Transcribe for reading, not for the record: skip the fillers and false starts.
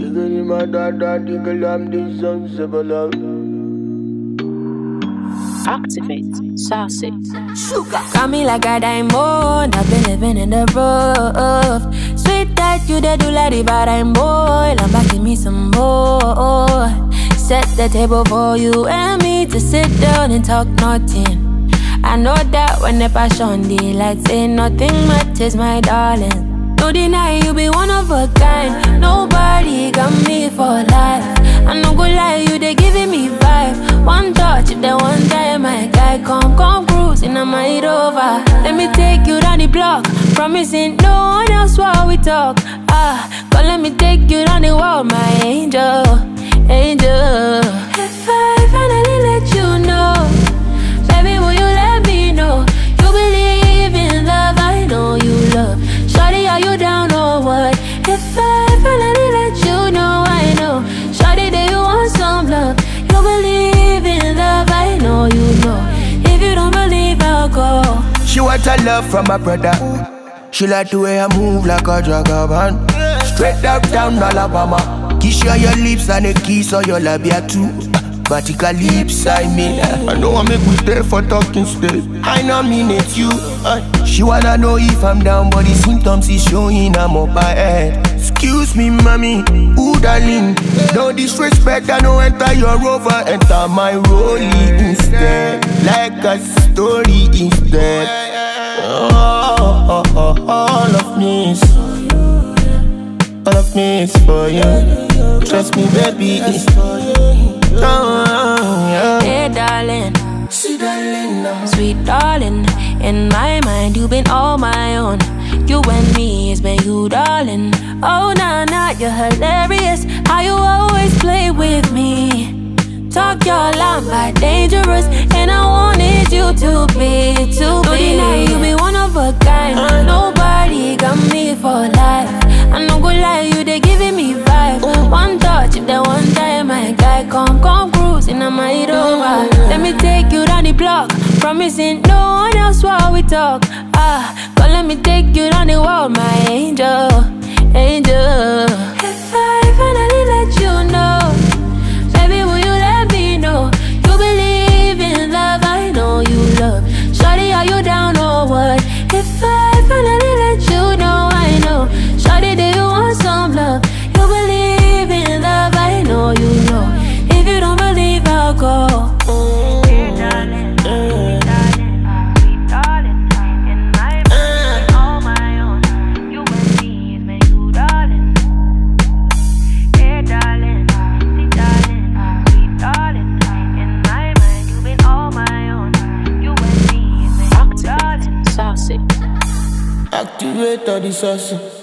Diggity my dada, diggle am the sons of a love. Activate, saucy. Sugar. Got me like a diamond. I've been living in the rough. Sweet that you da do like the bad I'm boy. I'm back give me some more. Set the table for you and me to sit down and talk nothing. I know that when the passion daylight say nothing matters, my darling. No deny you be one of a kind. Nobody got me for life. I no go lie, you they giving me vibe. One touch, if the one time my guy come cruising, I might over. Let me take you down the block. Promising no one else while we talk. Come let me take you down the wall, my angel, angel. If I finally let you know, baby, will you let me know? You believe in love, I know you love. Shawty, are you down or what? If I finally let you know, I know. Shawty, do you want some love? You believe in love, I know you know. If you don't believe, I'll go. She want a love from my brother. She like the way I move like a jagaban. Straight up down Alabama. Kiss you on your lips and a kiss on your labia too. Vertical lips, I mean. I know I make we stay for talking still. I nominate you. She wanna know if I'm down, but the symptoms is showing I'm up ahead. Excuse me, mommy, ooh darling. No disrespect, I know enter your rover, enter my rollie instead. Like a story instead. All of me is for you. Trust me, baby, it's for you. Hey darling, Sweet darling. In my mind, you've been all my own. You and me, it's been you, darling. Oh, nah, you're hilarious. How you always play with me. Talk your line by dangerous, and I wanted you to be. No deny you be one of a kind. Nobody got me for life. I no go lie, you they giving me vibe. One touch, if the one time my guy come cruising, I might over. Let me take you down the block. Promising no one else while we talk. Come let me take you down the wall, my angel, angel. If I finally let you know, baby, will you let me know? You believe in love, I know you love. Shawty, are you down or what? If I finally let you know, I know. Shawty, do you want some love? You believe in love, I know you know. If you don't believe, I'll go. Activate all the sauce.